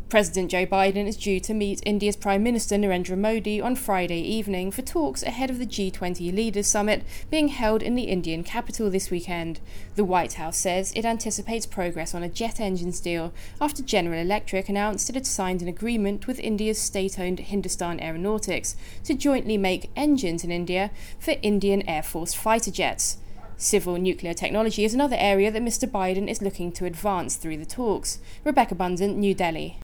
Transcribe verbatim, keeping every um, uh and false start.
President Joe Biden is due to meet India's Prime Minister Narendra Modi on Friday evening for talks ahead of the G twenty Leaders Summit being held in the Indian capital this weekend. The White House says it anticipates progress on a jet engines deal after General Electric announced it had signed an agreement with India's state-owned Hindustan Aeronautics to jointly make engines in India for Indian Air Force fighter jets. Civil nuclear technology is another area that Mister Biden is looking to advance through the talks. Rebecca Bunsen, New Delhi.